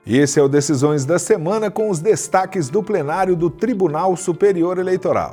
E esse é o Decisões da Semana com os destaques do plenário do Tribunal Superior Eleitoral.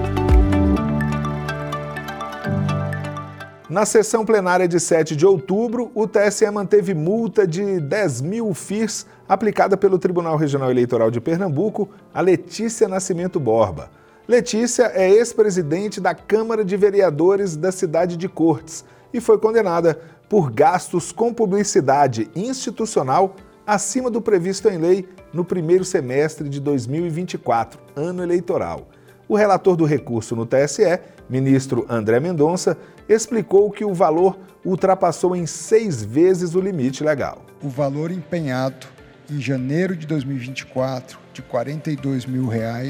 Na sessão plenária de 7 de outubro, o TSE manteve multa de 10 mil FIRs aplicada pelo Tribunal Regional Eleitoral de Pernambuco a Letícia Nascimento Borba. Letícia é ex-presidente da Câmara de Vereadores da cidade de Cortes e foi condenada por gastos com publicidade institucional acima do previsto em lei no primeiro semestre de 2024, ano eleitoral. O relator do recurso no TSE, ministro André Mendonça, explicou que o valor ultrapassou em 6 vezes o limite legal. O valor empenhado em janeiro de 2024, de R$ 42 mil,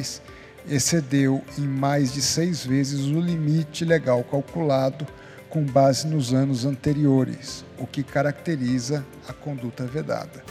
excedeu em mais de 6 vezes o limite legal calculado com base nos anos anteriores, o que caracteriza a conduta vedada.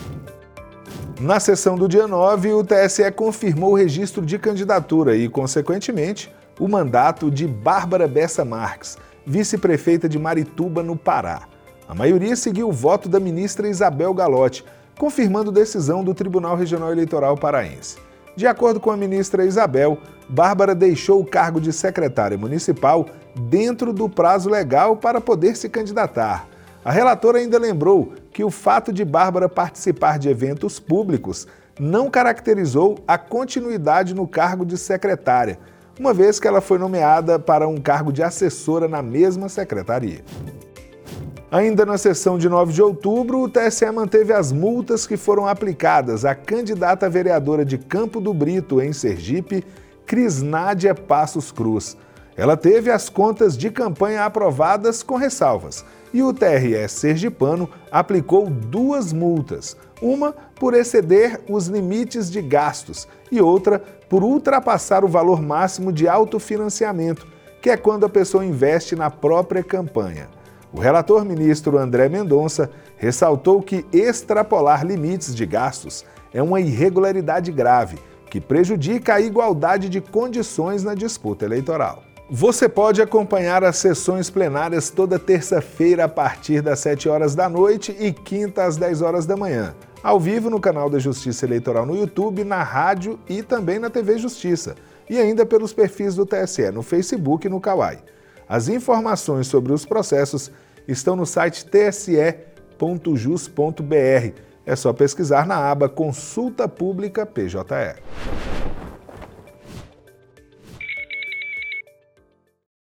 Na sessão do dia 9, o TSE confirmou o registro de candidatura e, consequentemente, o mandato de Bárbara Bessa Marques, vice-prefeita de Marituba, no Pará. A maioria seguiu o voto da ministra Isabel Galotti, confirmando decisão do Tribunal Regional Eleitoral paraense. De acordo com a ministra Isabel, Bárbara deixou o cargo de secretária municipal dentro do prazo legal para poder se candidatar. A relatora ainda lembrou que o fato de Bárbara participar de eventos públicos não caracterizou a continuidade no cargo de secretária, uma vez que ela foi nomeada para um cargo de assessora na mesma secretaria. Ainda na sessão de 9 de outubro, o TSE manteve as multas que foram aplicadas à candidata a vereadora de Campo do Brito, em Sergipe, Crisnádia Passos Cruz. Ela teve as contas de campanha aprovadas com ressalvas e o TRE sergipano aplicou 2 multas, uma por exceder os limites de gastos e outra por ultrapassar o valor máximo de autofinanciamento, que é quando a pessoa investe na própria campanha. O relator ministro André Mendonça ressaltou que extrapolar limites de gastos é uma irregularidade grave, que prejudica a igualdade de condições na disputa eleitoral. Você pode acompanhar as sessões plenárias toda terça-feira a partir das 7 horas da noite e quinta às 10 horas da manhã, ao vivo no canal da Justiça Eleitoral no YouTube, na rádio e também na TV Justiça, e ainda pelos perfis do TSE no Facebook e no Kawai. As informações sobre os processos estão no site tse.jus.br. É só pesquisar na aba Consulta Pública PJE.